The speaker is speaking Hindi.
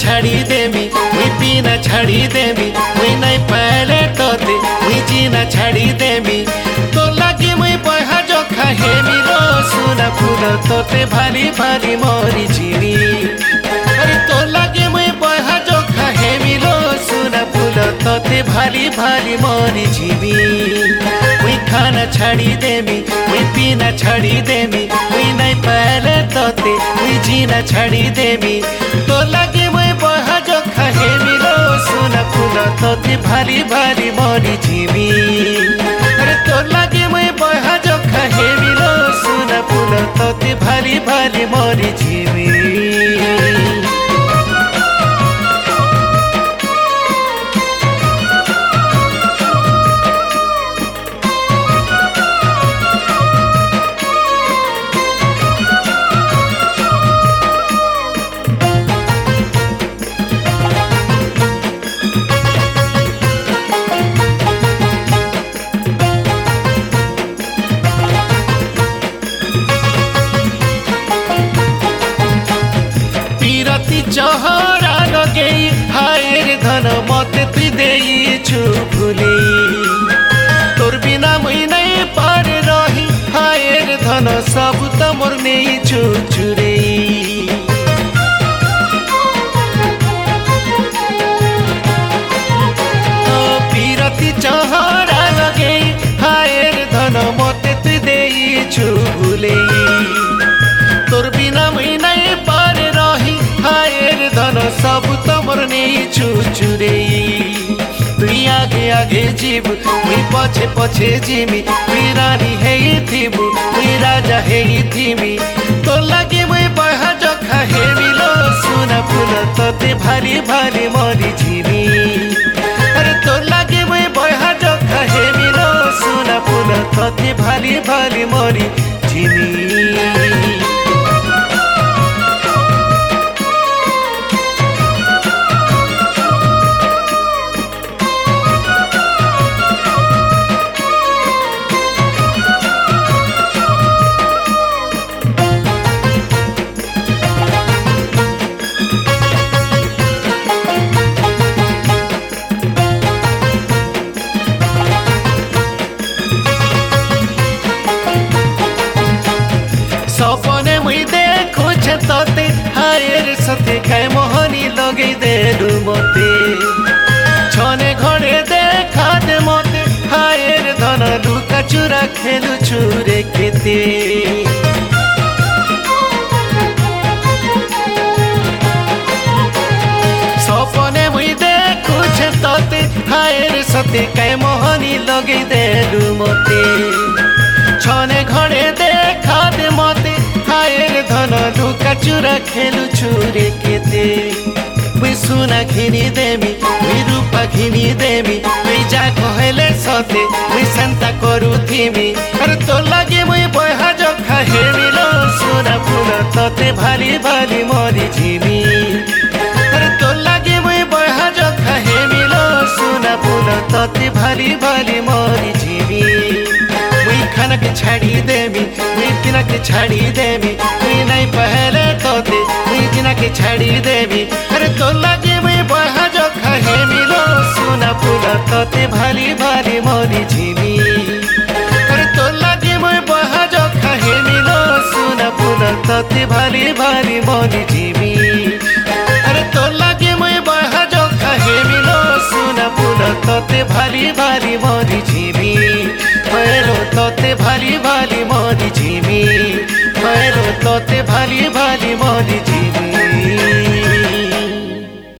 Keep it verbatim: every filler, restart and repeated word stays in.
छाड़ी देमी मुई पीना छाड़ी देमी मुई नहीं पहले तोते मुई जीना छाड़ी देमी तो लगी मुई बहा जो खाहे मिलो सुना फूल तोते भाली भाली मोरी जीवी अरे तो लगी मुई बहा जो खाहे मिलो सुना फूल तोते भाली भाली मोरी जीवी मुई खाना छाड़ी देमी मुई पीना छाड़ी देमी मुई नहीं पहले तोते मुई जीना छाड़ी देमी तो लगे मुई बहा जो खाहे मिलो सुना फूल तोते भाली भाली मोरी जीवी अरे तो लगे मुई बहा जो खाहे मिलो सुना फूल तोते भाली भाली मोरी जीवी चहरा लगे हायर धन मते तुई देइछु भूली तोर बिना मुई नहीं पार रही हायर धन सब त मोर नेइछु चुरे पीरती चहरा लगे हायर धन मते तुई देइछु भूली तोर बिना मुई नहीं पार रही हायर धन सब तमर नेइछु चुरे तुई आगे आगे जीव मुई पछे पछे जीमी तुई रानी हेई थीबु तुई राजा हेई थीमी तो लगे मुई बहा जो खाहे मिलो सुना फूल तोते भाली भाली मोरी जीवी अरे तो लगे मुई बहा जो खाहे मिलो सुना फूल तोते भाली भाली मोरी जीवी सपने मुई देखो तोते हायर सते खाए मोहनी लगे देलु मते छने घड़े देखा दे मते हायर धन लुका चुरा खेलु चुरे केते सपने मुई देखो तोते हायर सते खाए मोहनी लगे देलु मते छने घड़े देखा दे मते हायर धन लुका चुरा खेलु चुरे केते मुई सुना घिनी देमी मुई रूपा घिनी देमी मुई जा कहले सते मुई संता करू थीमी अरे तो लगे मुई बहा जो खाहे मिलो सुना फूल तोते भाली भाली मोरी जीवी अरे तो लगे मुई बहा जो खाहे मिलो सुना फूल तोते भाली भाली मोरी जीवी मुई खाना के छाड़ी देमी मुई पीना के छाड़ी देमी मुई नहीं पहले तोते मुई जीना के छाड़ी देमी अरे तो लगे मुई बहा जो खाहे मिलो सुना फूल तोते भाली भाली मोरी जीवी अरे तो लगे मुई बहा जो खाहे मिलो सुना फूल तोते भाली भाली मोरी जीवी अरे तो लगे मुई बहा जो खाहे मिलो सुना फूल तोते भाली भाली मोरी जीवी।